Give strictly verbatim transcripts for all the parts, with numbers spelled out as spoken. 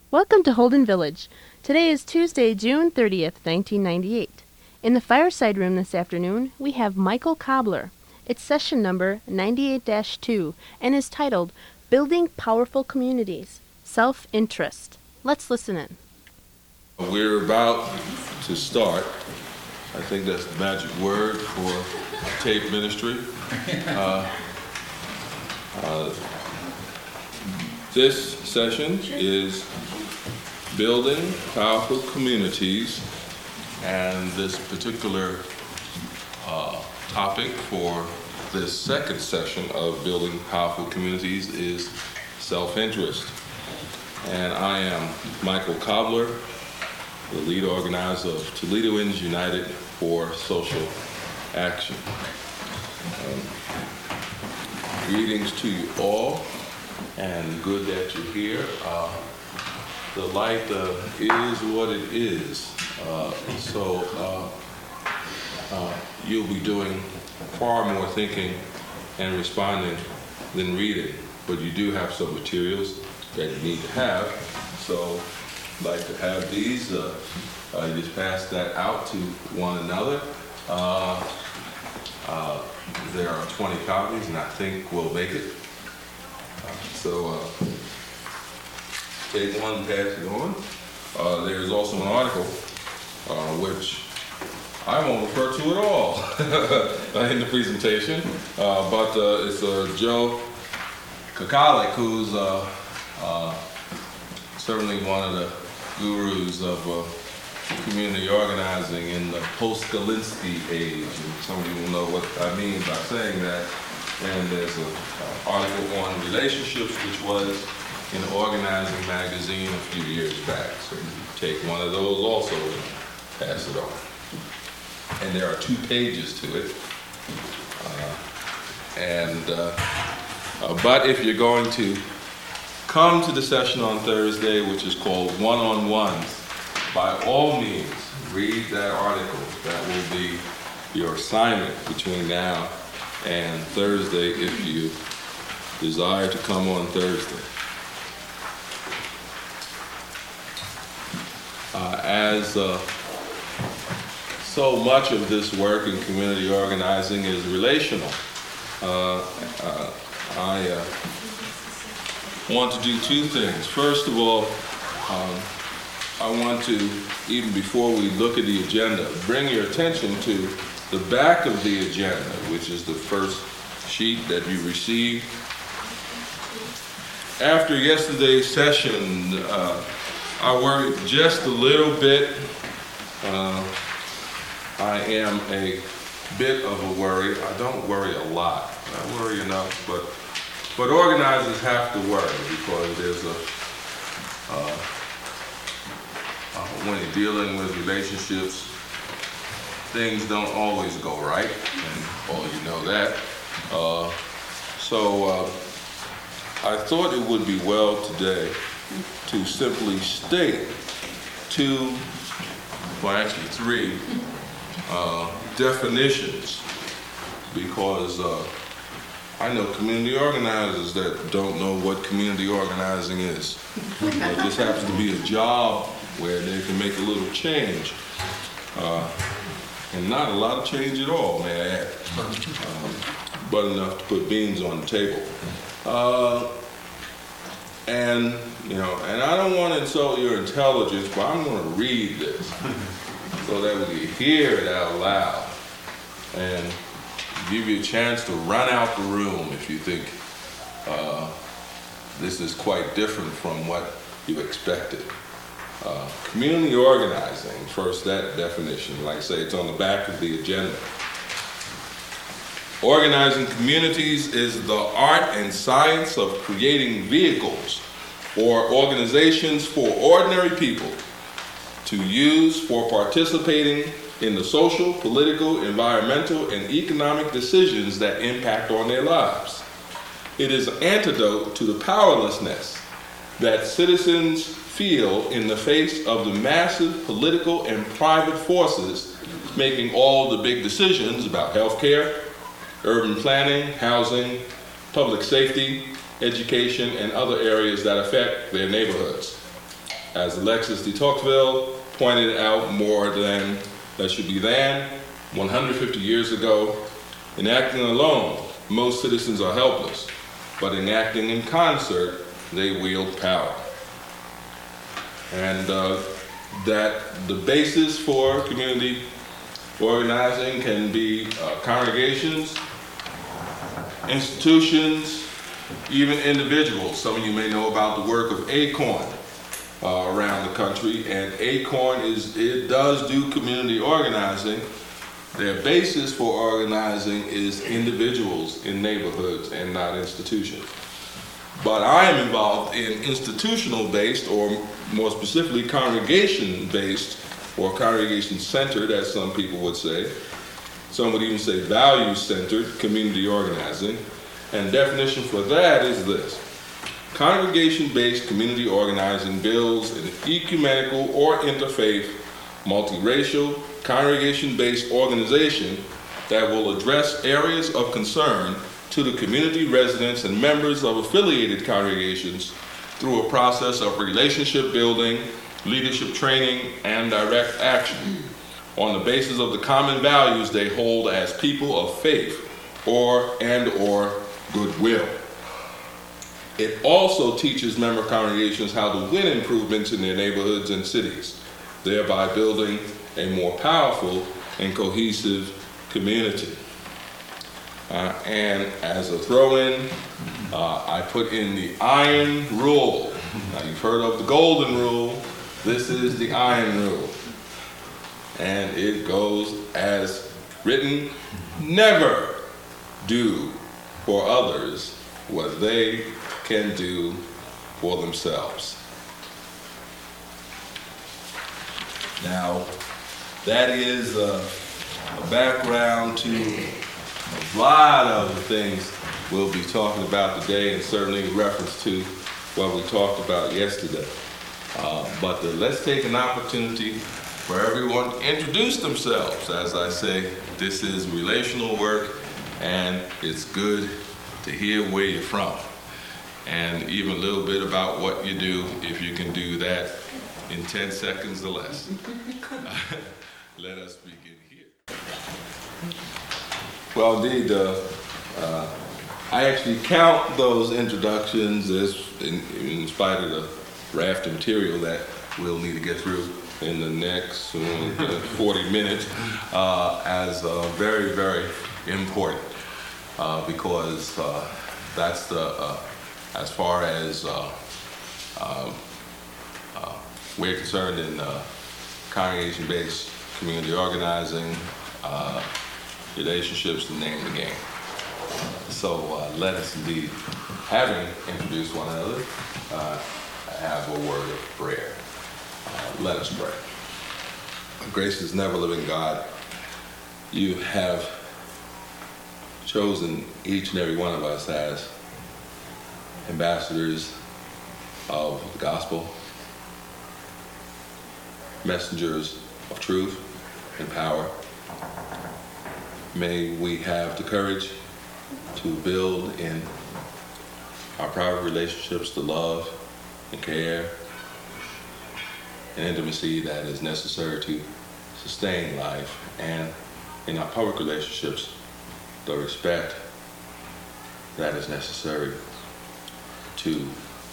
Welcome to Holden Village. Today is Tuesday, June thirtieth, nineteen ninety-eight. In the fireside room this afternoon, we have Michael Cobbler. It's session number ninety-eight dash two and is titled Building Powerful Communities, Self-Interest. Let's listen in. We're about to start. I think that's the magic word for tape ministry. Uh, uh, this session is Building Powerful Communities, and this particular uh, topic for this second session of Building Powerful Communities is self-interest. And I am Michael Cobbler, the lead organizer of Toledoans United for Social Action. Um, greetings to you all, and good that you're here. Uh, the light uh, is what it is, uh, so uh, uh, you'll be doing far more thinking and responding than reading, but you do have some materials that you need to have, so I'd like to have these. Uh, uh, you just pass that out to one another. Uh, uh, there are twenty copies, and I think we'll make it. Uh, so uh, take one, pass it on. Uh, there's also an article uh, which I won't refer to at all in the presentation, uh, but uh, it's uh, Joe Kakalik, who's uh, uh, certainly one of the gurus of uh, community organizing in the post-Galinsky age. And some of you will know what I mean by saying that. And there's an uh, article on relationships, which was in the Organizing magazine a few years back. So you take one of those also and pass it on. And there are two pages to it. Uh, and uh, uh, but if you're going to come to the session on Thursday, which is called One-on-Ones, by all means, read that article. That will be your assignment between now and Thursday if you desire to come on Thursday. Uh, as uh, so much of this work in community organizing is relational, uh, uh, I uh, want to do two things. First of all, um, I want to, even before we look at the agenda, bring your attention to the back of the agenda, which is the first sheet that you received. After yesterday's session, uh, I worried just a little bit. Uh, I am a bit of a worry. I don't worry a lot. I worry enough, but but organizers have to worry because there's a uh, uh, when you're dealing with relationships, things don't always go right, and all you know that. Uh, so uh, I thought it would be well today to simply state two, well actually three, uh, definitions, because uh, I know community organizers that don't know what community organizing is. It just happens to be a job where they can make a little change. Uh, and not a lot of change at all, may I add, um, but enough to put beans on the table. Uh, and, you know, and I don't want to insult your intelligence, but I'm going to read this so that we can hear it out loud and give you a chance to run out the room if you think uh, this is quite different from what you expected. Uh, community organizing, first that definition, like I say, it's on the back of the agenda. Organizing communities is the art and science of creating vehicles or organizations for ordinary people to use for participating in the social, political, environmental, and economic decisions that impact on their lives. It is an antidote to the powerlessness that citizens feel in the face of the massive political and private forces making all the big decisions about healthcare, urban planning, housing, public safety, education, and other areas that affect their neighborhoods. As Alexis de Tocqueville pointed out more than, that should be than, one hundred fifty years ago, in acting alone, most citizens are helpless, but in acting in concert, they wield power. And uh, that the basis for community organizing can be uh, congregations, institutions, even individuals. Some of you may know about the work of ACORN uh, around the country, and ACORN is, it does do community organizing. Their basis for organizing is individuals in neighborhoods and not institutions. But I am involved in institutional-based, or more specifically congregation-based, or congregation-centered, as some people would say. Some would even say value-centered community organizing. And definition for that is this: congregation-based community organizing builds an ecumenical or interfaith, multiracial, congregation-based organization that will address areas of concern to the community residents and members of affiliated congregations through a process of relationship building, leadership training, and direct action on the basis of the common values they hold as people of faith or and or goodwill. It also teaches member congregations how to win improvements in their neighborhoods and cities, thereby building a more powerful and cohesive community. Uh, and as a throw-in, uh, I put in the iron rule. Now, you've heard of the golden rule. This is the iron rule. And it goes as written: never do for others what they can do for themselves. Now, that is a, a background to a lot of the things we'll be talking about today, and certainly in reference to what we talked about yesterday. Uh, but uh, let's take an opportunity for everyone to introduce themselves. As I say, this is relational work, and it's good to hear where you're from, and even a little bit about what you do, if you can do that in ten seconds or less. Let us begin here. Well, indeed, uh, uh, I actually count those introductions as, in, in spite of the raft of material that we'll need to get through in the next uh, forty minutes, uh, as uh, very, very important, uh, because uh, that's the, uh, as far as uh, uh, uh, we're concerned in uh, congregation-based community organizing, uh, relationships, the name of the game. So uh, let us indeed, having introduced one another, uh, have a word of prayer. Uh, let us pray. Gracious, never-living God, you have chosen each and every one of us as ambassadors of the gospel, messengers of truth and power. May we have the courage to build in our private relationships the love and care and intimacy that is necessary to sustain life, and in our public relationships the respect that is necessary to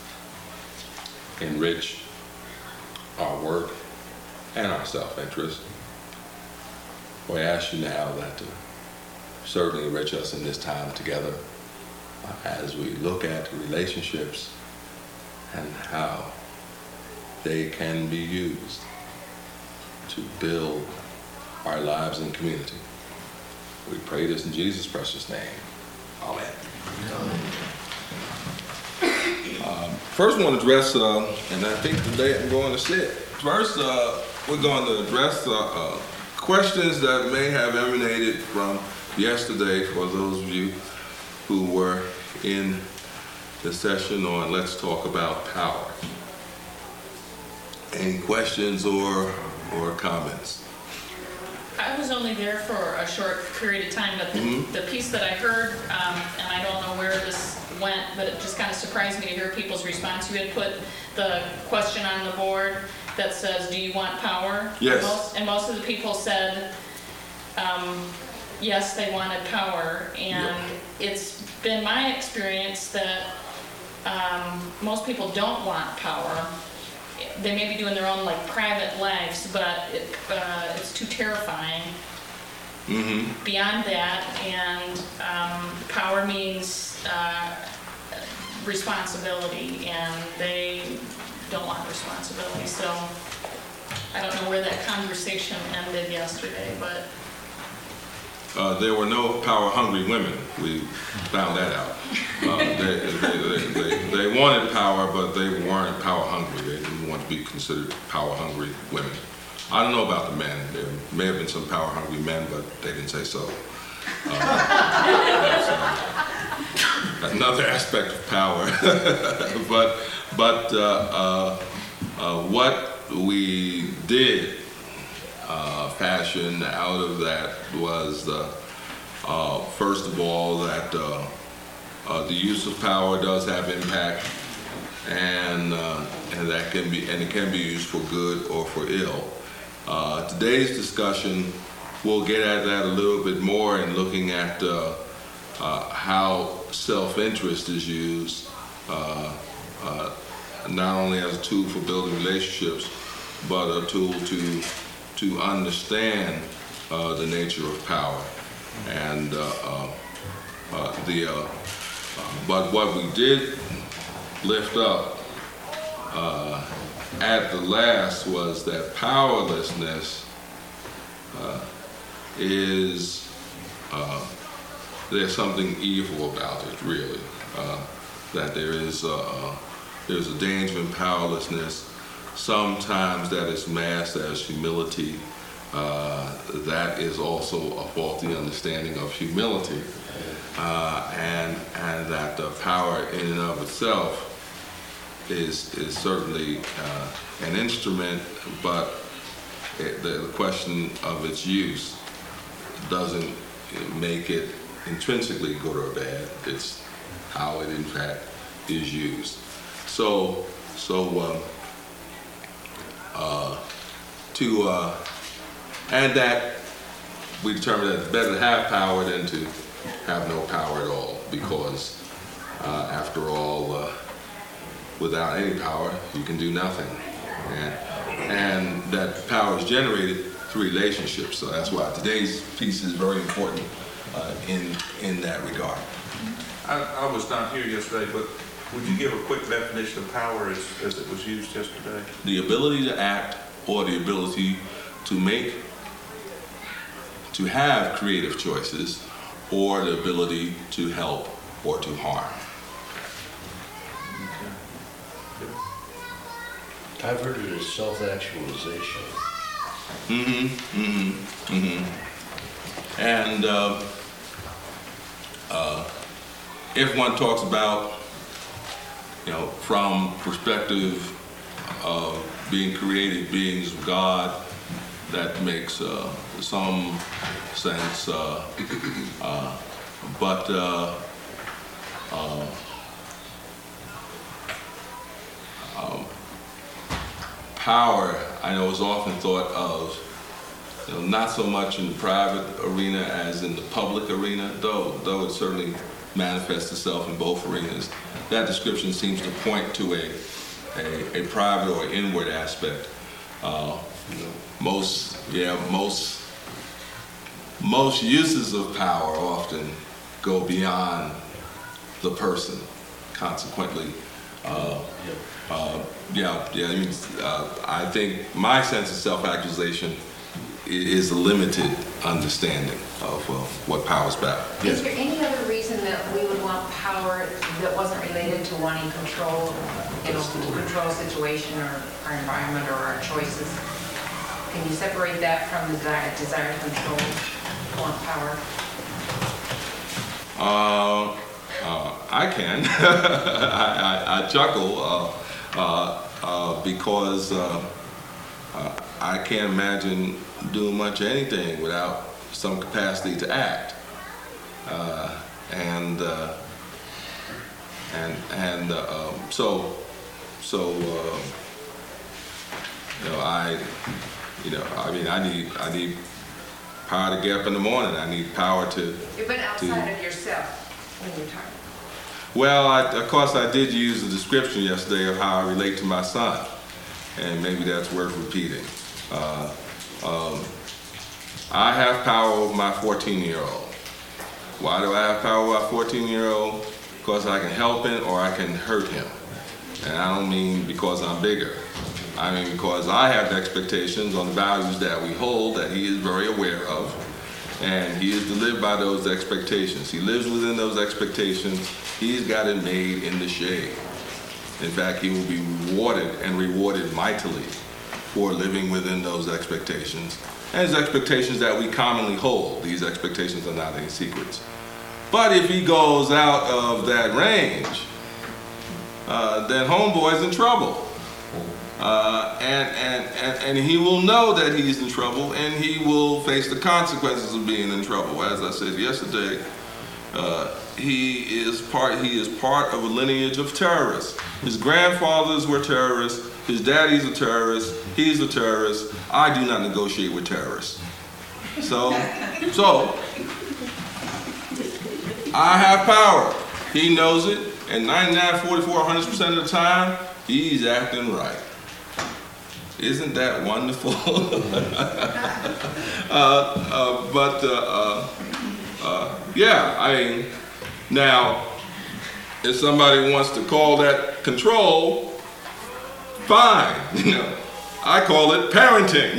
enrich our work and our self-interest. We ask you now that to certainly enrich us in this time together uh, as we look at relationships and how they can be used to build our lives and community. We pray this in Jesus' precious name. Amen. Um, first, I want to address, uh, and I think today I'm going to say it. First, uh, we're going to address uh, uh, questions that may have emanated from yesterday for those of you who were in the session on Let's Talk About Power. Any questions or or comments? I was only there for a short period of time, but the, Mm-hmm. the piece that I heard, um, and I don't know where this went, but it just kind of surprised me to hear people's response. You had put the question on the board that says, do you want power? Yes. Most, and most of the people said, um, yes, they wanted power. And Yep. it's been my experience that um, most people don't want power. They may be doing their own like private lives, but it, uh, it's too terrifying. Mm-hmm. Beyond that, and um, power means uh, responsibility, and they don't want responsibility. So I don't know where that conversation ended yesterday, but Uh, there were no power-hungry women. We found that out. Uh, they, they, they, they, they wanted power, but they weren't power-hungry. They didn't want to be considered power-hungry women. I don't know about the men. There may have been some power-hungry men, but they didn't say so. Uh, that's, uh, another aspect of power. but but uh, uh, uh, what we did Uh, fashion out of that was, uh, uh, first of all, that uh, uh, the use of power does have impact, and uh, and that can be and it can be used for good or for ill. Uh, today's discussion will get at that a little bit more in looking at uh, uh, how self-interest is used, uh, uh, not only as a tool for building relationships, but a tool to to understand uh, the nature of power. And uh, uh, uh, the, uh, uh, but what we did lift up uh, at the last was that powerlessness uh, is, uh, there's something evil about it, really. Uh, that there is, uh, there's a danger in powerlessness. Sometimes that is masked as humility. Uh, that is also a faulty understanding of humility. Uh, and and that the power in and of itself is is certainly uh, an instrument, but it, the question of its use doesn't make it intrinsically good or bad. It's how it in fact is used. So so. Um, Uh, to uh, and that we determined that it's better to have power than to have no power at all, because uh, after all, uh, without any power, you can do nothing, and and that power is generated through relationships. So that's why today's piece is very important uh, in in that regard. I, I was not here yesterday, but would you give a quick definition of power as, as it was used yesterday? The ability to act, or the ability to make, to have creative choices, or the ability to help or to harm. Okay. I've heard it as self-actualization. Mm-hmm, mm-hmm, mm-hmm. And uh, uh, if one talks about, you know, from perspective of being created beings of God, that makes uh, some sense. Uh, uh, but uh, uh, um, power, I know, is often thought of, you know, not so much in the private arena as in the public arena, though though it certainly manifests itself in both arenas. That description seems to point to a a, a private or inward aspect. Uh, you know, most yeah most most uses of power often go beyond the person. Consequently, uh, uh, yeah yeah. I mean, uh, I think my sense of self-actualization is a limited understanding of uh, what power is about. Is there any other reason that we would want power that wasn't related to wanting control, you know, to control a situation or our environment or our choices? Can you separate that from the desire, desire to control, want power? Uh, uh, I can. I, I, I chuckle uh, uh, uh, because uh, uh, I can't imagine doing much anything without some capacity to act. Uh, and uh, and and uh, um, so so uh, you know I you know I mean I need I need power to get up in the morning. I need power to. But outside of yourself, when you're talking. Well, I, of course, I did use a description yesterday of how I relate to my son, and maybe that's worth repeating. Uh, um, I have power over my fourteen-year-old. Why do I have power over my fourteen-year-old? Because I can help him or I can hurt him. And I don't mean because I'm bigger. I mean because I have expectations on the values that we hold that he is very aware of, and he is to live by those expectations. He lives within those expectations. He's got it made in the shade. In fact, he will be rewarded and rewarded mightily for living within those expectations. And his expectations that we commonly hold. These expectations are not any secrets. But if he goes out of that range, uh, then homeboy's in trouble. Uh, and, and, and, and he will know that he's in trouble, and he will face the consequences of being in trouble. As I said yesterday, uh, he is part he is part of a lineage of terrorists. His grandfathers were terrorists, his daddy's a terrorist, he's a terrorist. I do not negotiate with terrorists. So, so I have power. He knows it, and ninety-nine, forty-four, one hundred percent of the time, he's acting right. Isn't that wonderful? uh, uh, but uh, uh, uh, yeah, I mean, now, if somebody wants to call that control, fine. You know, I call it parenting.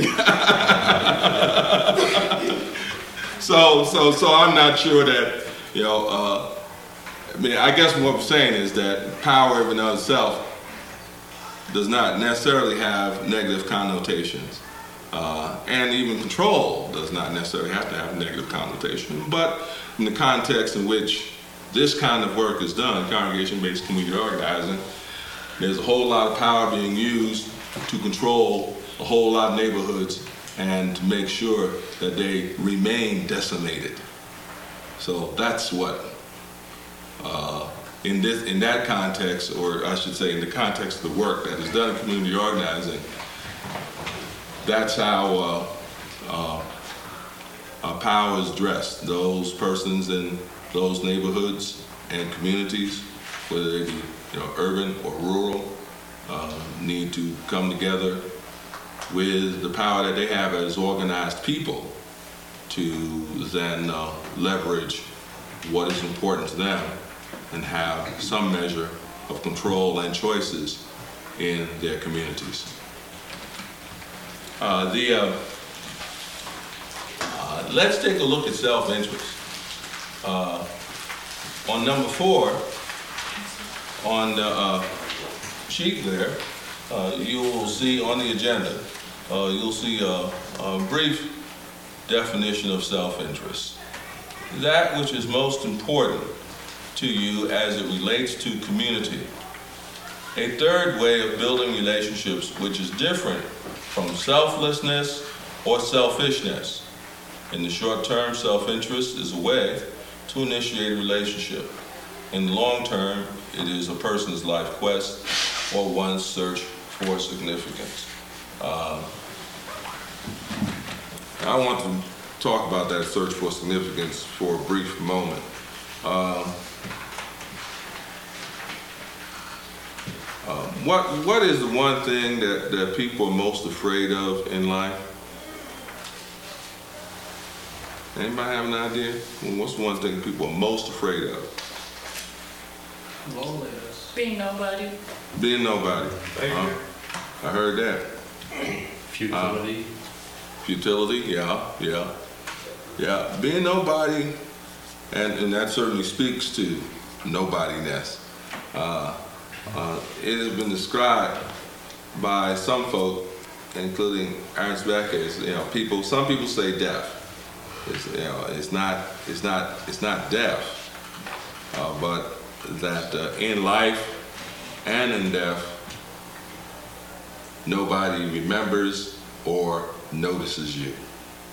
so, so, so I'm not sure that you know. Uh, I mean, I guess what I'm saying is that power in and of itself does not necessarily have negative connotations. Uh, and even control does not necessarily have to have negative connotation. But in the context in which this kind of work is done, congregation-based community organizing, there's a whole lot of power being used to control a whole lot of neighborhoods and to make sure that they remain decimated. So that's what uh, In this, in that context, or I should say in the context of the work that is done in community organizing, that's how uh, uh, uh, power is dressed. Those persons in those neighborhoods and communities, whether they be you know, urban or rural, uh, need to come together with the power that they have as organized people to then uh, leverage what is important to them and have some measure of control and choices in their communities. Uh, the, uh, uh, let's take a look at self-interest. Uh, on number four, on the uh, sheet there, uh, you will see on the agenda, uh, you'll see a, a brief definition of self-interest. That which is most important to you as it relates to community. A third way of building relationships which is different from selflessness or selfishness. In the short term, self-interest is a way to initiate a relationship. In the long term, it is a person's life quest or one's search for significance. Uh, I want to talk about that search for significance for a brief moment. Uh, Uh, what what is the one thing that, that people are most afraid of in life? Anybody have an idea? What's the one thing people are most afraid of? Loneliness. Being nobody. Being nobody. Uh, I heard that. Futility. Uh, futility, yeah, yeah. Yeah, being nobody, and, and that certainly speaks to nobodiness. Uh, Uh, it has been described by some folk, including Ernst Becker, as you know, people. Some people say death. It's, you know, it's not. It's not. It's not death, uh, but that uh, in life and in death, nobody remembers or notices you.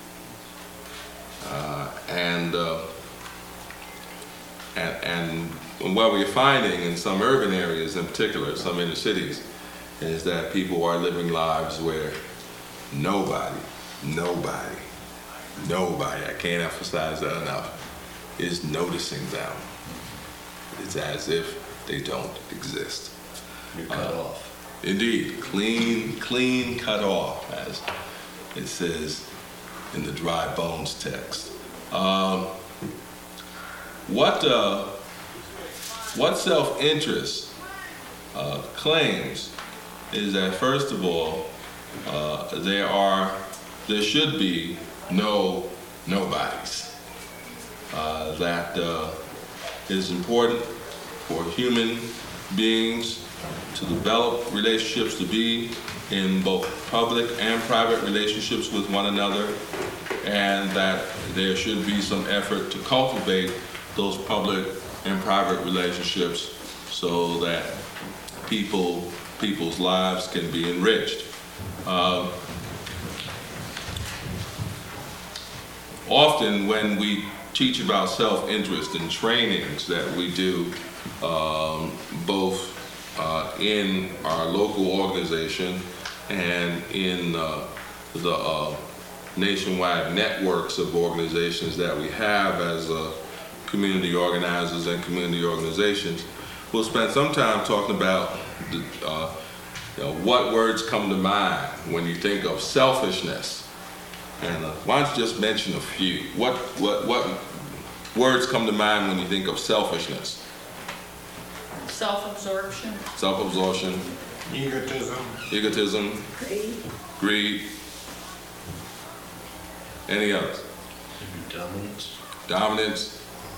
Uh, and, uh, and and what we're finding in some urban areas in particular, some inner cities, is that people are living lives where nobody, nobody, nobody, I can't emphasize that enough, is noticing them. It's as if they don't exist. You're cut Uh, off. Indeed, clean, clean cut off, as it says in the dry bones text. Um, what uh, what self-interest uh, claims is that, first of all, uh, there are there should be no nobodies. Uh, that uh, is important for human beings to develop relationships, to be in both public and private relationships with one another, and that there should be some effort to cultivate those public and private relationships so that people people's lives can be enriched. Uh, often when we teach about self-interest in trainings that we do, um, both uh, in our local organization and in uh, the uh, nationwide networks of organizations that we have as uh, community organizers and community organizations, we'll spend some time talking about the, uh, you know, what words come to mind when you think of selfishness. And uh, why don't you just mention a few? What, what, what words come to mind when you think of selfishness? Self-absorption. Self-absorption, Egotism. egotism, Greed. greed. Any others? Dominance. Dominance,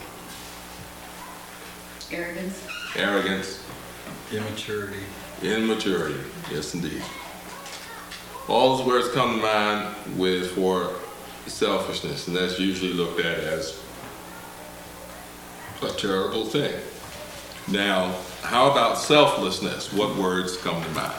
Arrogance. arrogance, Immaturity. immaturity. Yes, indeed. All those words come to mind with for selfishness, and that's usually looked at as a terrible thing. Now, how about selflessness? What words come to mind?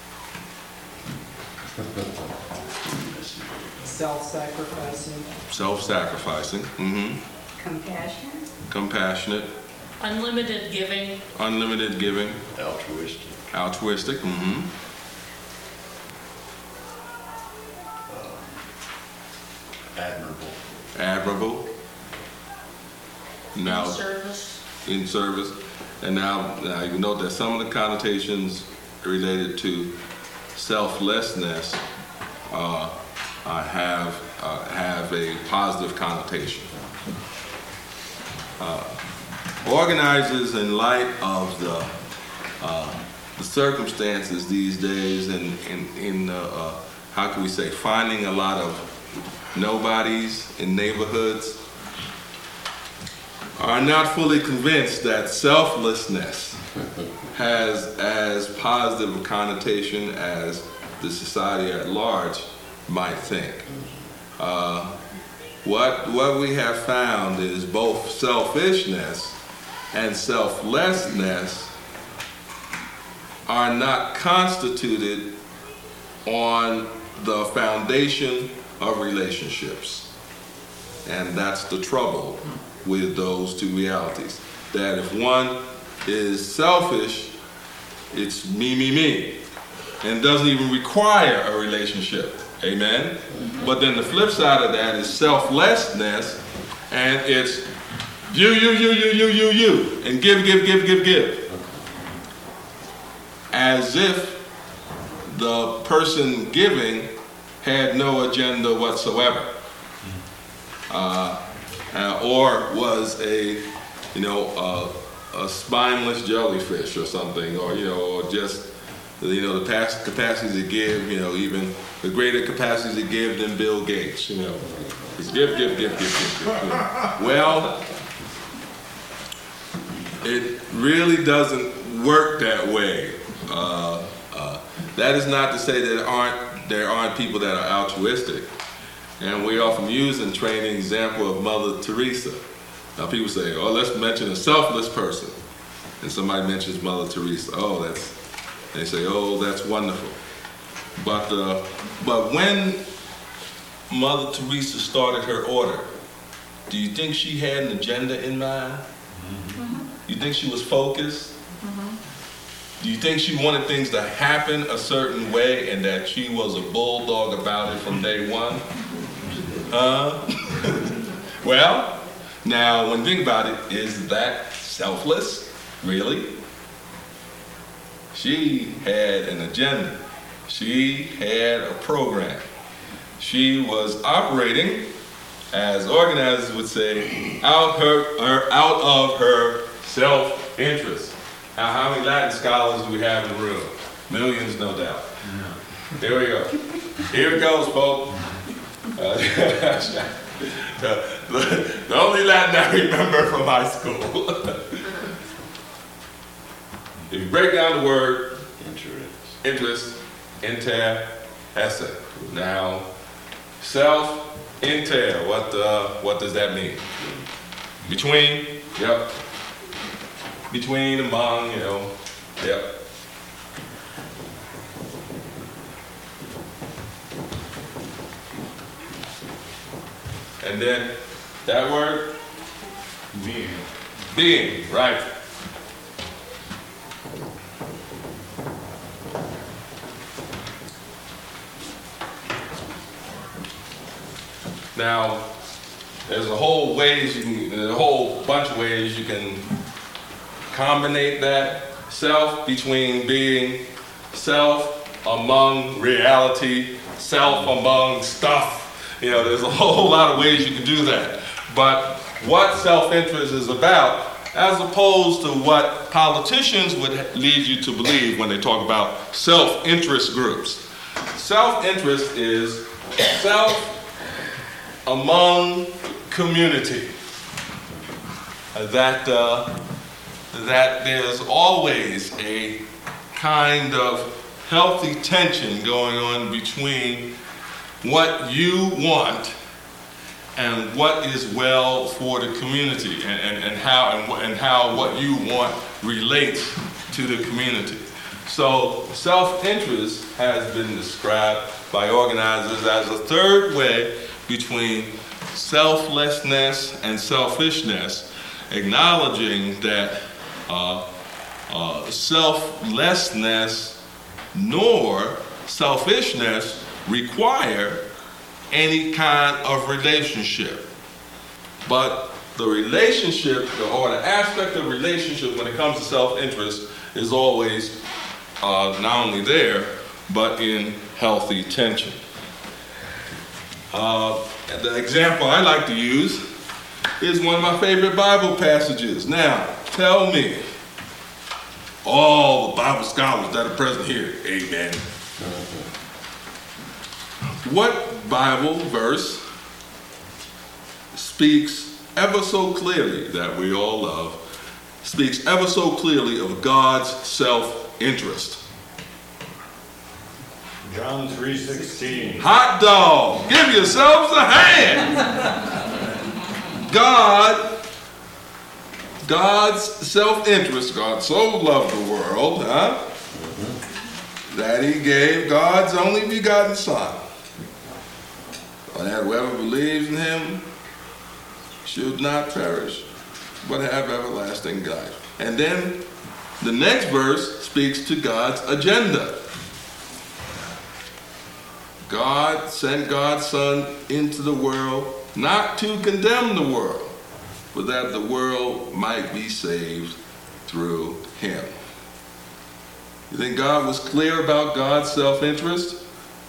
Self-sacrificing. Self-sacrificing, mm-hmm. Compassion. Compassionate, Unlimited giving. unlimited giving, Altruistic. altruistic, mm-hmm. Admirable. Admirable. Now, Service. in service. And now, now you note that some of the connotations related to selflessness uh, uh, have uh, have a positive connotation. Uh, organizers, in light of the uh, the circumstances these days, and in, in, in uh, uh, how can we say, finding a lot of nobodies in neighborhoods, are not fully convinced that selflessness has as positive a connotation as the society at large might think. Uh, what, what we have found is both selfishness and selflessness are not constituted on the foundation of relationships. And that's the trouble with those two realities. That if one is selfish, it's me, me, me, and doesn't even require a relationship. Amen? Mm-hmm. But then the flip side of that is selflessness, and it's you, you, you, you, you, you, you, and give, give, give, give, give. As if the person giving had no agenda whatsoever. Uh, uh, or was a, you know, uh, a spineless jellyfish or something, or, you know, or just, you know, the past capacity to give, you know, even the greater capacity to give than Bill Gates, you know. It's give, give, give, give, give, give. You know. Well, it really doesn't work that way. Uh, uh, that is not to say that aren't there aren't people that are altruistic. And we often use in training the example of Mother Teresa. Now people say, oh, let's mention a selfless person. And somebody mentions Mother Teresa. Oh, that's, they say, oh, that's wonderful. But, uh, but when Mother Teresa started her order, do you think she had an agenda in mind? You think she was focused? Do you think she wanted things to happen a certain way and that she was a bulldog about it from day one? Huh? Well, now when you think about it, is that selfless? Really? She had an agenda. She had a program. She was operating, as organizers would say, out, her, her, out of her self-interest. Now, how many Latin scholars do we have in the room? Millions, no doubt. There we go. Here it goes, folks. Uh, the, the, the only Latin I remember from high school. If you break down the word Interest. interest, inter, esse. Now, self, inter, what uh, what does that mean? Between, yep. Between, among, you know, yep. And then that word? Being. Being, right. Now, there's a whole ways you can, there's a whole bunch of ways you can combine that. Self between being, self among reality, self among stuff. You know, there's a whole lot of ways you can do that. But what self-interest is about, as opposed to what politicians would lead you to believe when they talk about self-interest groups. Self-interest is self among community. That uh, that there's always a kind of healthy tension going on between what you want and what is well for the community, and, and, and how and, and how what you want relates to the community. So self-interest has been described by organizers as a third way between selflessness and selfishness, acknowledging that uh, uh, selflessness nor selfishness require any kind of relationship. But the relationship, or the aspect of relationship when it comes to self-interest, is always uh, not only there, but in healthy tension. Uh, the example I like to use is one of my favorite Bible passages. Now, tell me, all the Bible scholars that are present here, amen. What Bible verse speaks ever so clearly, that we all love, speaks ever so clearly of God's self-interest? John three sixteen. Hot dog! Give yourselves a hand! God, God's self-interest, God so loved the world, huh? That he gave God's only begotten Son. That whoever believes in him should not perish, but have everlasting life. And then the next verse speaks to God's agenda. God sent God's Son into the world not to condemn the world, but that the world might be saved through him. You think God was clear about God's self-interest?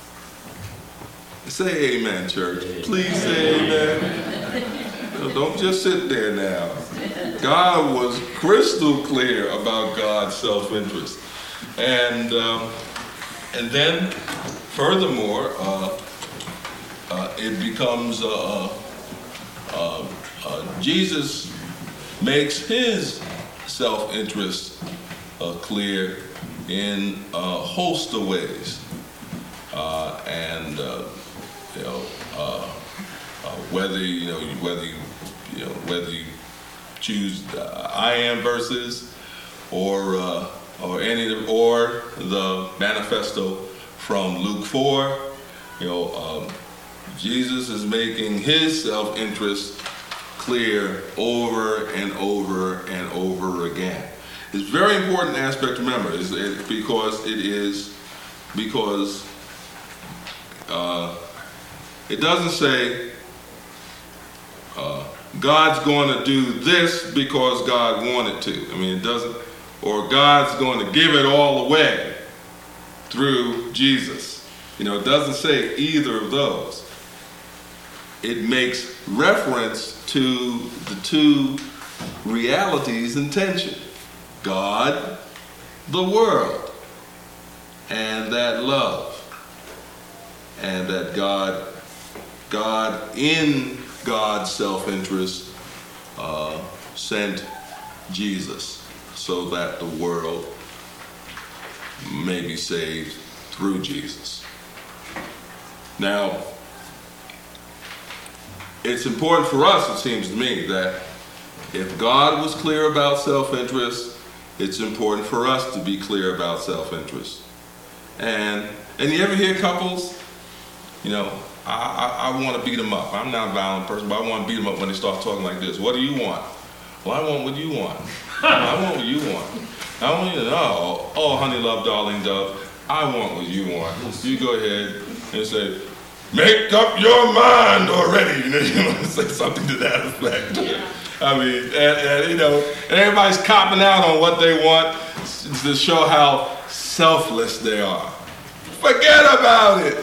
Say amen, church. Please say amen. No, don't just sit there now. God was crystal clear about God's self-interest. And, um, and then, furthermore, uh, uh, it becomes, uh, uh, uh, Jesus makes his self-interest uh, clear in a host of ways. Uh, and, uh, you know, uh, uh, whether, you know, whether you, you know, whether you choose uh, I am verses or, uh, or any, or the manifesto from Luke four, you know, um, Jesus is making his self-interest clear over and over and over again. It's a very important aspect to remember is it, because it is because uh, it doesn't say uh, God's going to do this because God wanted to. I mean, it doesn't, or God's going to give it all away through Jesus. You know, it doesn't say either of those. It makes reference to the two realities in tension. God, the world, and that love. And that God, God in God's self-interest uh, sent Jesus so that the world may be saved through Jesus. Now, it's important for us, it seems to me, that if God was clear about self-interest, it's important for us to be clear about self-interest. And and you ever hear couples, you know, I, I, I want to beat them up. I'm not a violent person, but I want to beat them up when they start talking like this. What do you want? Well, I want what you want. I want what you want. I want you to know, oh, honey, love, darling, dove, I want what you want. You go ahead and say, make up your mind already. You know, you want to say something to that effect. Yeah. I mean, and, and you know, and everybody's copping out on what they want to show how selfless they are. Forget about it.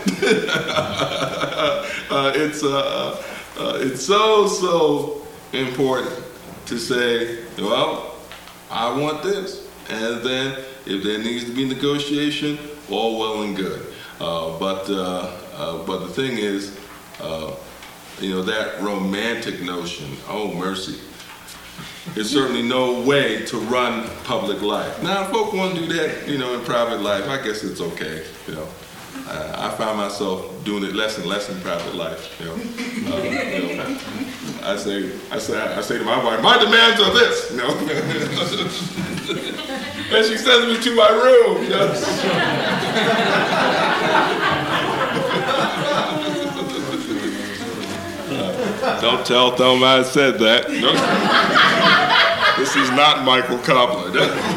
uh, it's uh, uh, it's so so important to say, well, I want this, and then if there needs to be negotiation, all well and good. Uh, but uh, uh, but the thing is, uh, you know, that romantic notion. Oh mercy. There's certainly no way to run public life. Now, if folk want to do that, you know, in private life, I guess it's okay. You know, uh, I find myself doing it less and less in private life. You know, uh, you know I say, I say, I say to my wife, my demands are this. You know, and she sends me to my room. You know? Don't tell Thelma I said that. This is not Michael Cobbler.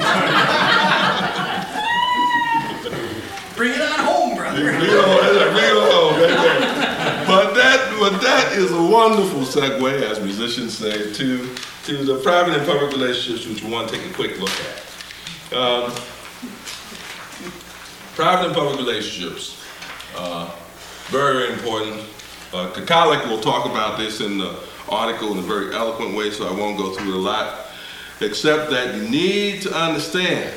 Bring it on home, brother. Bring it on, bring it home. But that, but that is a wonderful segue, as musicians say, to, to the private and public relationships, which we want to take a quick look at. Um, private and public relationships, uh, very important. Uh, Kakalik will talk about this in the article in a very eloquent way, so I won't go through it a lot, except that you need to understand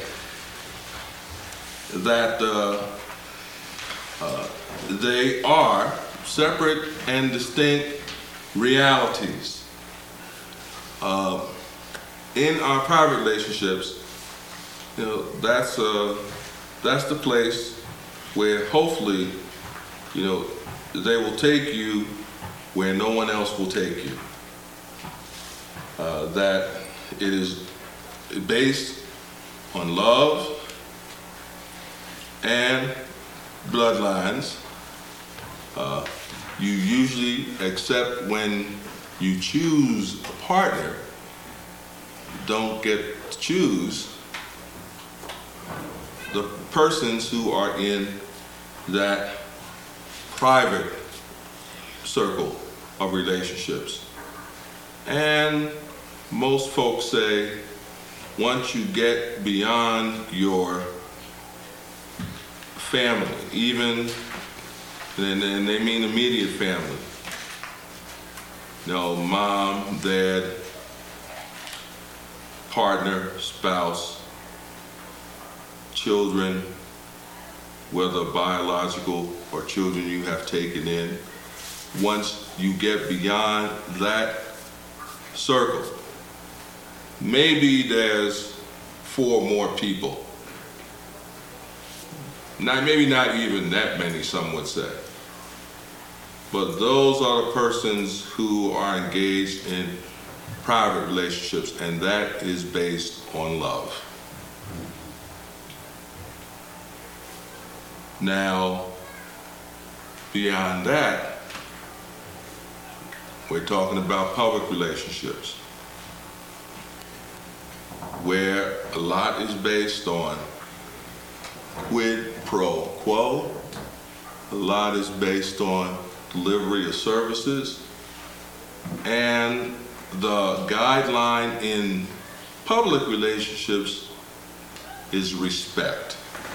that uh, uh, they are separate and distinct realities. Uh, in our private relationships, you know, that's uh, that's the place where hopefully, you know, they will take you where no one else will take you. Uh, that it is based on love and bloodlines. Uh, you usually, except when you choose a partner, don't get to choose the persons who are in that private circle of relationships. And most folks say, once you get beyond your family, even, and, and they mean immediate family, you know, mom, dad, partner, spouse, children, whether biological or children you have taken in, once you get beyond that circle, maybe there's four more people. Now, maybe not even that many, some would say. But those are the persons who are engaged in private relationships, and that is based on love. Now, beyond that, We're talking about public relationships, where a lot is based on quid pro quo, a lot is based on delivery of services, and the guideline in public relationships is respect.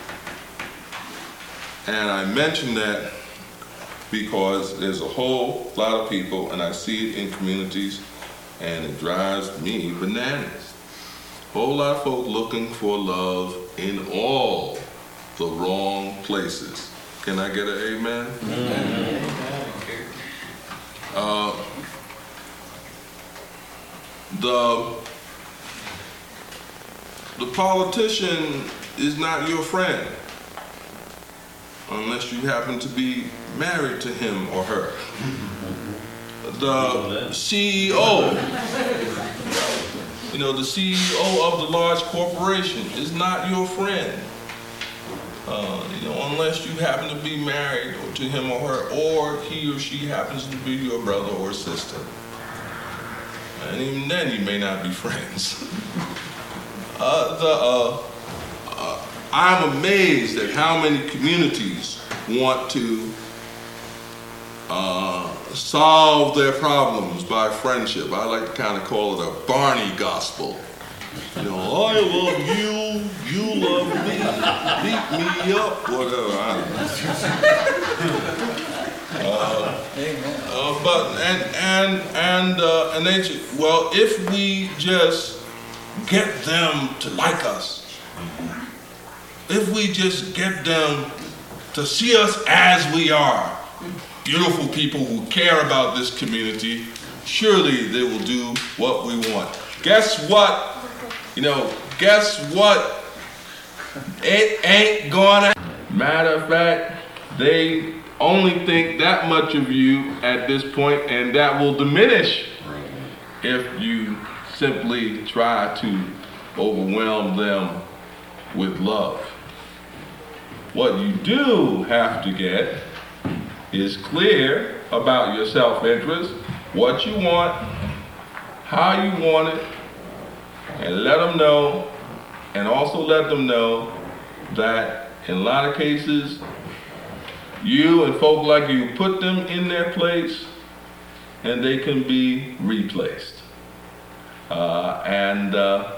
And I mention that because there's a whole lot of people, and I see it in communities, and it drives me bananas. A whole lot of folk looking for love in all the wrong places. Can I get an amen? Amen. Uh, the, the politician is not your friend unless you happen to be married to him or her. The C E O, you know, the C E O of the large corporation is not your friend, uh, you know, unless you happen to be married to him or her, or he or she happens to be your brother or sister. And even then, you may not be friends. uh, the uh, uh, I'm amazed at how many communities want to uh, solve their problems by friendship. I like to kind of call it a Barney gospel. You know, I love you, you love me, beat me up, whatever. I don't know. uh, uh, but and and and uh, and they say, well, if we just get them to like us, if we just get them to see us as we are, beautiful people who care about this community, surely they will do what we want. Guess what? You know, guess what? It ain't gonna. Matter of fact, they only think that much of you at this point, and that will diminish if you simply try to overwhelm them with love. What you do have to get is clear about your self-interest, what you want, how you want it, and let them know, and also let them know that in a lot of cases, you and folk like you put them in their place and they can be replaced. Uh, and uh,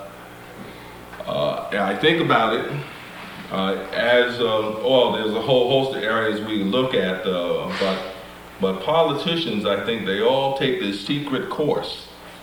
uh, I think about it uh, as, um, oh, there's a whole host of areas we can look at, uh, but, but politicians, I think they all take this secret course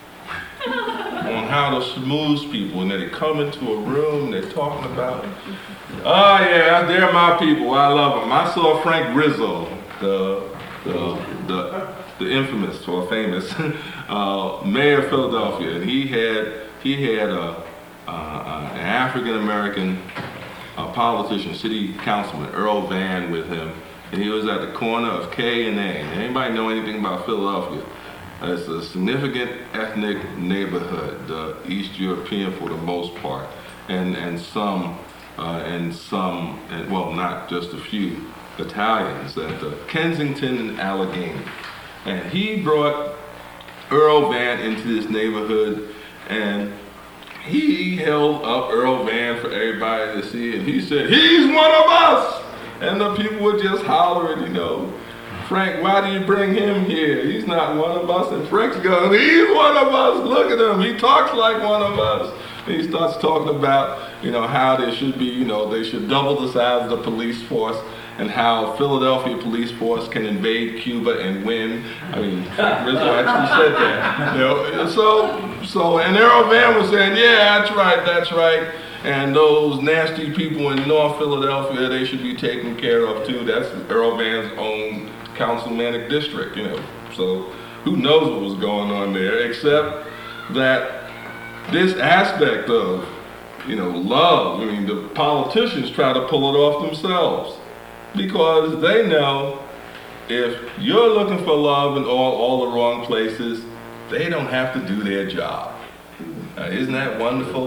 on how to smooth people, and then they come into a room, they're talking about, oh yeah, they're my people, I love them. I saw Frank Rizzo, the the the, the infamous or famous uh, mayor of Philadelphia, and he had he had a, a, a an African American uh, politician, city councilman Earl Van, with him, and he was at the corner of K and A. Anybody know anything about Philadelphia? It's a significant ethnic neighborhood, uh, East European for the most part, and and some, uh, and some, and, well, not just a few, Italians at uh, Kensington and Allegheny. And he brought Earl Van into this neighborhood, and he held up Earl Van for everybody to see, and he said, "He's one of us!" And the people were just hollering, you know, "Frank, why do you bring him here? He's not one of us." And Frank's going, "He's one of us. Look at him. He talks like one of us." And he starts talking about, you know, how there should be, you know, they should double the size of the police force, and how Philadelphia police force can invade Cuba and win. I mean, Frank Rizzo actually said that. You know, so, so, and Earl Van was saying, "Yeah, that's right, that's right. And those nasty people in North Philadelphia, they should be taken care of too." That's Earl Van's own councilmanic district, you know. So who knows what was going on there, except that this aspect of, you know, love, I mean, the politicians try to pull it off themselves, because they know if you're looking for love in all, all the wrong places, they don't have to do their job. Uh, isn't that wonderful?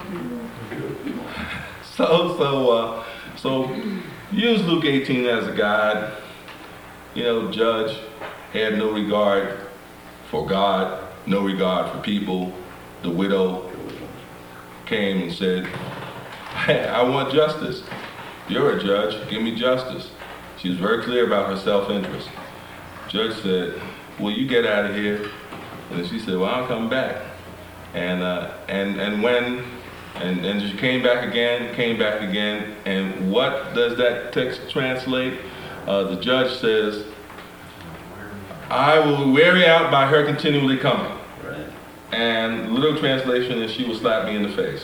So, so, uh, so use Luke eighteen as a guide. You know, judge, had no regard for God, no regard for people. The widow came and said, hey, I want justice. You're a judge, give me justice. She was very clear about her self-interest. Judge said, well, you get out of here. And then she said, well, I'll come back. And uh, and and when, and, and she came back again, came back again, and what does that text translate? Uh, the judge says, I will weary out by her continually coming. Right. And literal translation is she will slap me in the face.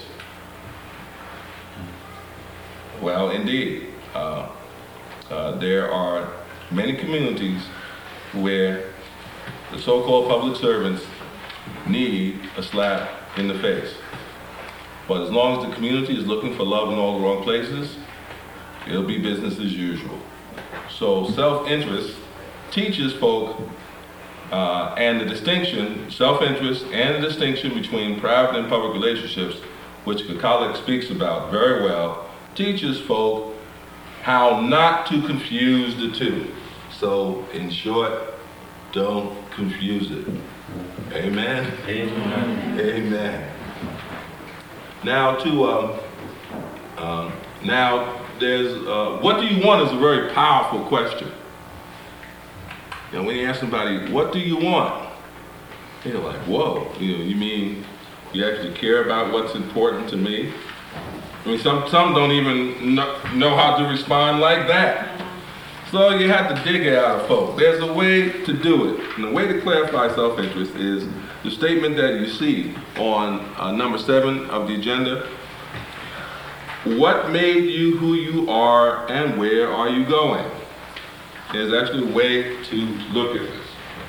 Well, indeed, uh, uh, there are many communities where the so-called public servants need a slap in the face. But as long as the community is looking for love in all the wrong places, it'll be business as usual. So self-interest teaches folk uh, and the distinction, self-interest and the distinction between private and public relationships, which Catholic speaks about very well, teaches folk how not to confuse the two. So in short, don't confuse it. Amen? Amen. Amen. Now to, um, uh, now there's, uh, what do you want is a very powerful question. You know, when you ask somebody, what do you want? They're like, whoa, you know, you mean you actually care about what's important to me? I mean, some, some don't even know, know how to respond like that. So you have to dig it out of folk. There's a way to do it. And the way to clarify self-interest is the statement that you see on uh, number seven of the agenda. What made you who you are and where are you going? There's actually a way to look at this.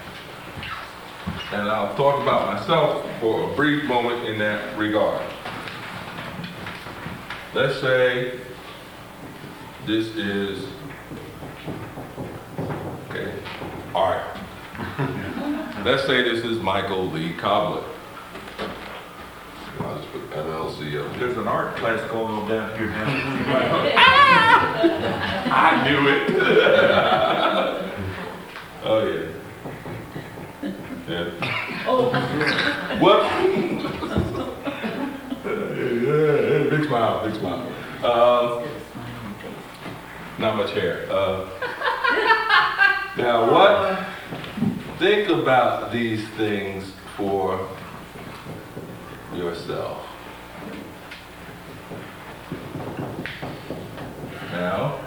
And I'll talk about myself for a brief moment in that regard. Let's say this is, okay, art. Let's say this is Michael Lee Cobbler. I'll just put L L C up. There's an art class going on down here now. I knew it. Oh yeah. Yeah. Oh, What? Yeah, big smile, big smile. Uh, not much hair. Uh, now what? Think about these things for yourself. Now,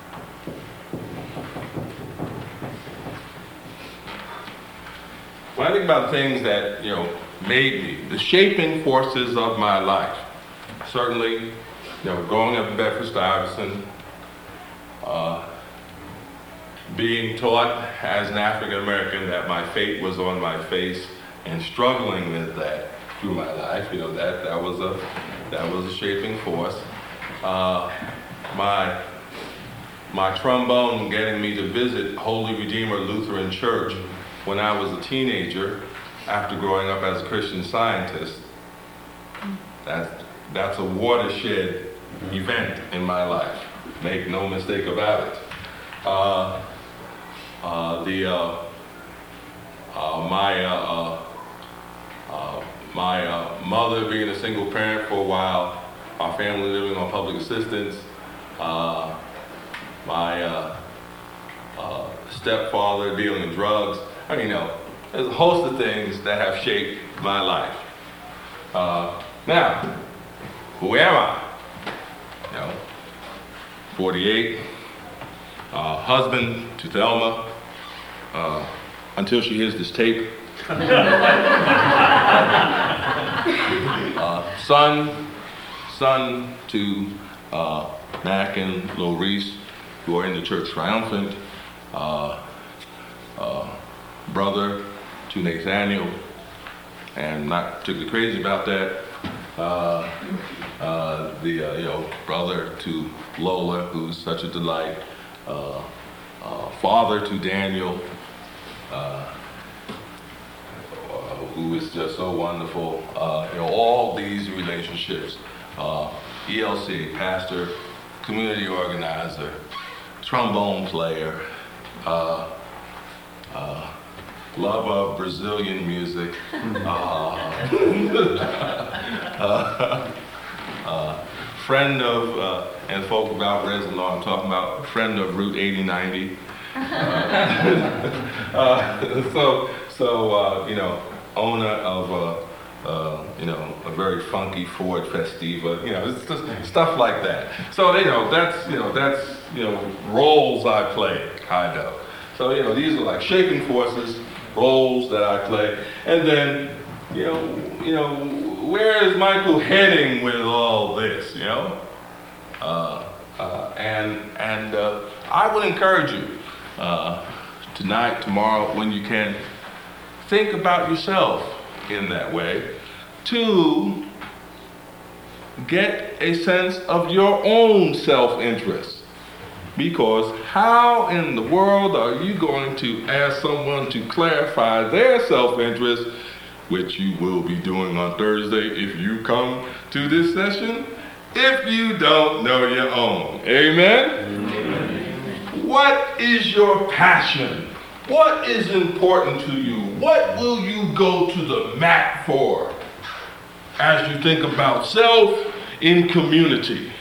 when I think about things that, you know, made me, the shaping forces of my life, certainly, you know, growing up in Bedford-Stuyvesant, uh, being taught as an African American that my fate was on my face and struggling with that through my life, you know, that that was a that was a shaping force. Uh, my my trombone getting me to visit Holy Redeemer Lutheran Church when I was a teenager, after growing up as a Christian Scientist. That's that's a watershed event in my life. Make no mistake about it. Uh, uh, the uh, uh, my uh, uh, uh, my uh, mother being a single parent for a while, our family living on public assistance, uh, my uh, uh, stepfather dealing in drugs. I mean, you know, there's a host of things that have shaped my life. Uh, now, who am I? You know, forty-eight, uh, husband to Thelma, uh, until she hears this tape. uh, son, son to uh, Mac and Lorice, who are in the church triumphant. Uh, uh, brother to Nathaniel, and not particularly crazy about that. Uh, uh, the uh, you know, brother to Lola, who's such a delight. Uh, uh, father to Daniel, uh, who is just so wonderful. Uh, you know, all these relationships. Uh, E L C, pastor, community organizer, trombone player, uh, uh, love of Brazilian music. Uh, uh, uh, friend of, uh, and folk about Reservoir, I'm talking about friend of Route eighty ninety. Uh, uh, so, so uh, you know, owner of a, uh, you know, a very funky Ford Festiva, you know, it's just stuff like that. So, you know, that's, you know, that's, you know, roles I play, kind of. So, you know, these are like shaping forces, roles that I play, and then, you know, you know, where is Michael heading with all this, you know? Uh, uh, and and uh, I would encourage you uh, tonight, tomorrow, when you can, think about yourself in that way to get a sense of your own self-interest. Because how in the world are you going to ask someone to clarify their self-interest, which you will be doing on Thursday if you come to this session, if you don't know your own? Amen? Amen. What is your passion? What is important to you? What will you go to the mat for as you think about self in community?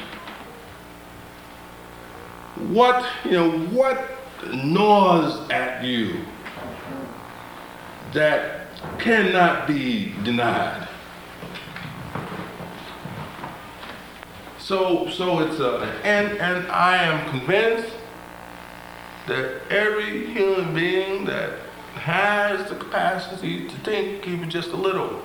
What, you know, what gnaws at you that cannot be denied? So, so it's a, and, and I am convinced that every human being that has the capacity to think even just a little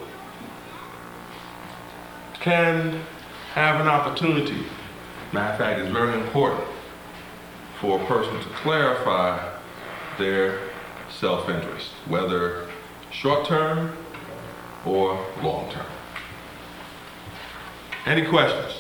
can have an opportunity. Matter of fact, it's very important for a person to clarify their self-interest, whether short-term or long-term. Any questions?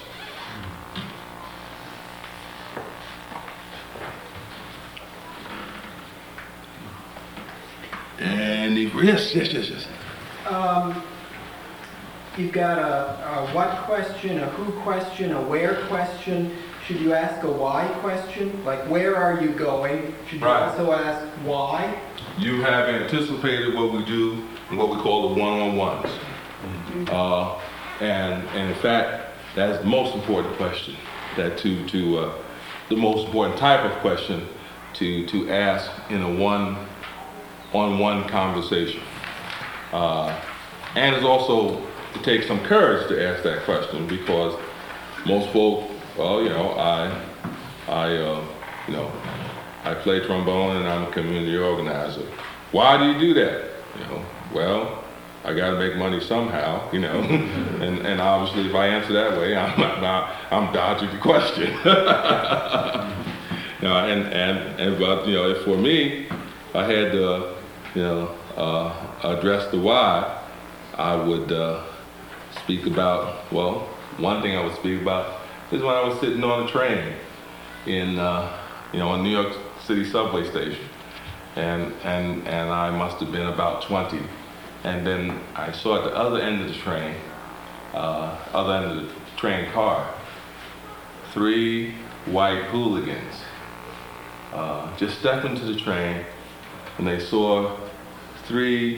Any, yes, yes, yes, yes. Um, you've got a, a what question, a who question, a where question. Should you ask a why question? Like, where are you going? Should you Right. also ask why? You have anticipated what we do and what we call the one-on-ones. Mm-hmm. Uh, and, and in fact, that's the most important question, that to, to uh, the most important type of question to, to ask in a one-on-one conversation. Uh, and it's also, it takes some courage to ask that question, because most folk, well, you know, I, I, uh, you know, I play trombone and I'm a community organizer. Why do you do that? You know, well, I got to make money somehow, you know, and and obviously if I answer that way, I'm not, I'm dodging the question. You know, and and and but you know, if for me, I had to, you know, uh, address the why, I would uh, speak about, well, one thing I would speak about is when I was sitting on a train in, uh, you know, a New York City subway station, and and and I must have been about twenty, and then I saw at the other end of the train, uh, other end of the train car, three white hooligans uh, just stepped into the train, and they saw three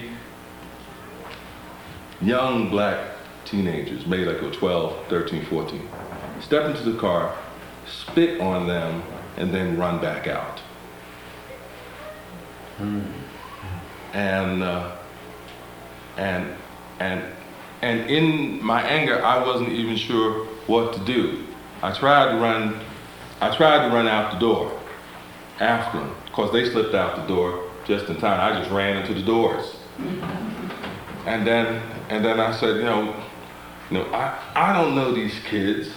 young black teenagers, maybe like twelve, thirteen, fourteen. Step into the car, spit on them, and then run back out. Hmm. And uh, and and and in my anger, I wasn't even sure what to do. I tried to run. I tried to run out the door after them, because they slipped out the door just in time. I just ran into the doors. And then and then I said, you know, you know, I I don't know these kids,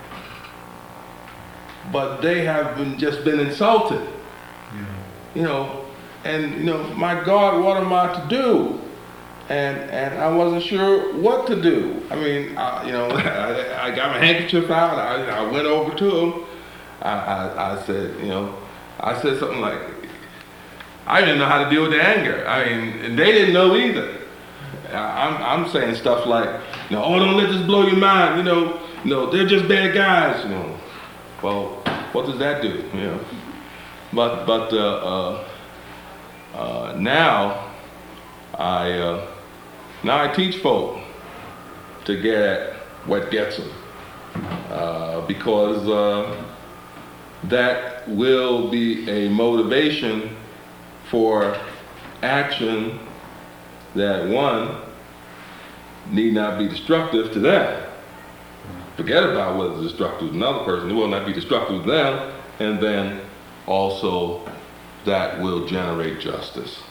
but they have been just been insulted, yeah. You know, and you know, my God, what am I to do? And and I wasn't sure what to do. I mean, I, you know, I, I got my handkerchief out. I, I went over to them. I, I I said, you know, I said something like, I didn't know how to deal with the anger. I mean, and they didn't know either. I'm I'm saying stuff like, you know, oh, don't let this blow your mind. You know, you know, they're just bad guys. You know. Well, what does that do? You know, but but uh, uh, uh, now I uh, now I teach folk to get at what gets them, uh, because uh, that will be a motivation for action that, one, need not be destructive to them. Forget about whether it's destructive to another person, it will not be destructive to them, and then also that will generate justice.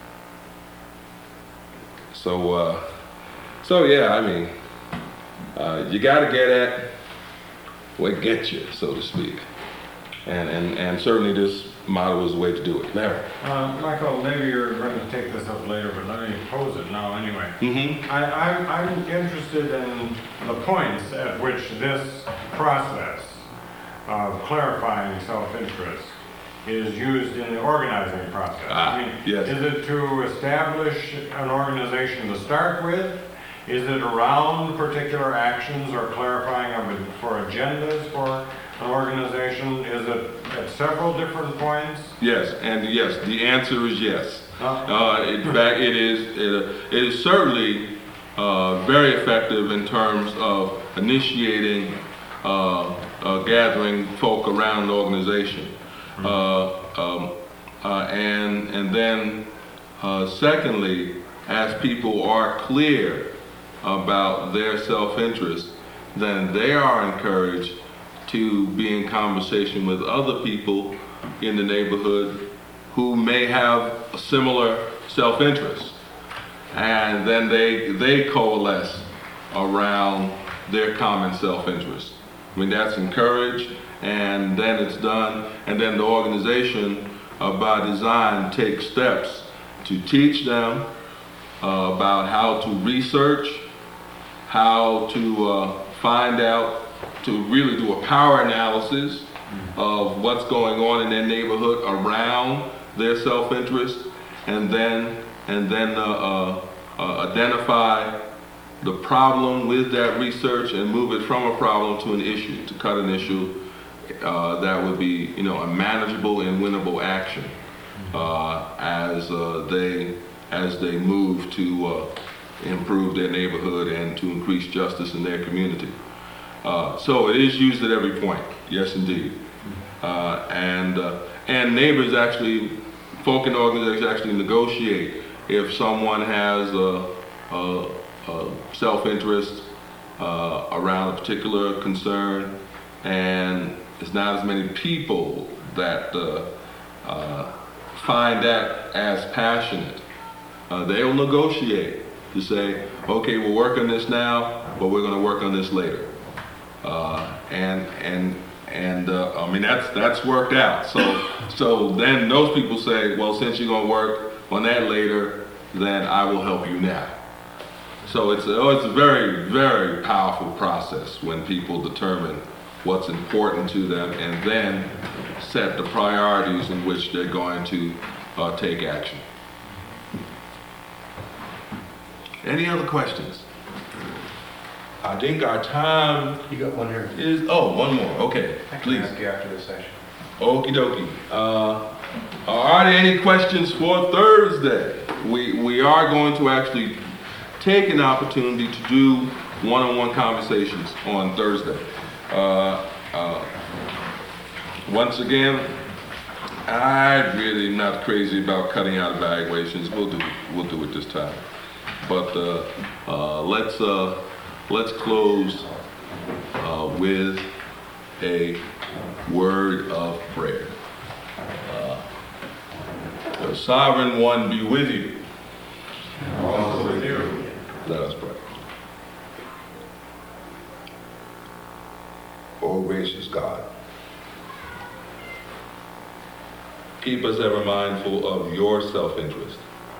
So, uh, so yeah, I mean, uh, you got to get at what gets you, so to speak, and and and certainly this model is the way to do it. Larry. Uh, Michael, maybe you're going to take this up later, but let me pose it now anyway. Mm-hmm. I, I'm, I'm interested in the points at which this process of clarifying self-interest is used in the organizing process. Ah, I mean, yes. Is it to establish an organization to start with? Is it around particular actions or clarifying of it for agendas for an organization? Is it at several different points? Yes, and yes, the answer is yes. Uh, Uh, in fact, it is it, it is certainly uh, very effective in terms of initiating uh, uh, gathering folk around the organization, uh, um, uh, and and then uh, secondly, as people are clear about their self-interest, then they are encouraged to be in conversation with other people in the neighborhood who may have a similar self-interest. And then they, they coalesce around their common self-interest. I mean, that's encouraged, and then it's done, and then the organization, uh, by design, takes steps to teach them uh, about how to research, how to uh, find out, to really do a power analysis of what's going on in their neighborhood around their self-interest, and then and then uh, uh, uh, identify the problem with that research and move it from a problem to an issue, to cut an issue uh, that would be, you know, a manageable and winnable action uh, as uh, they as they move to uh, improve their neighborhood and to increase justice in their community. Uh, so it is used at every point, yes indeed. Uh, and uh, and neighbors actually, folk in organizations actually negotiate if someone has a, a, a self-interest uh, around a particular concern, and it's not as many people that uh, uh, find that as passionate. Uh, they'll negotiate to say, okay, we'll work on this now, but we're going to work on this later. Uh, and and and uh, I mean that's that's worked out. So so then those people say, well, since you're going to work on that later, then I will help you now. So it's a, it's a very very powerful process when people determine what's important to them and then set the priorities in which they're going to uh, take action. Any other questions? I think our time You got one here. is, oh, one more, okay, please. you after the session. Okie dokie. Uh, are there any questions for Thursday? We, we are going to actually take an opportunity to do one-on-one conversations on Thursday. Uh, uh, once again, I really am not crazy about cutting out evaluations. We'll do, we'll do it this time. But uh, uh, let's uh, let's close uh, with a word of prayer. Uh, the Sovereign One be with you. Also with you. Let us pray. O gracious God, Keep us ever mindful of your self-interest.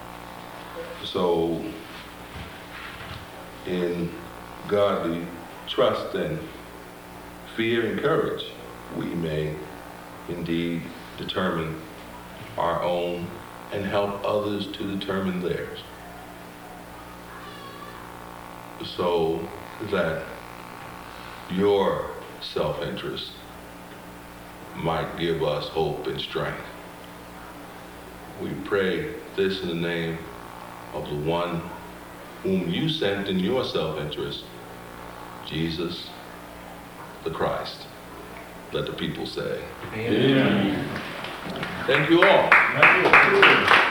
So, in godly trust and fear and courage, we may indeed determine our own and help others to determine theirs. So that your self-interest might give us hope and strength. We pray this in the name of the one whom you sent in your self-interest, Jesus the Christ. Let the people say, Amen. thank you all. Thank you.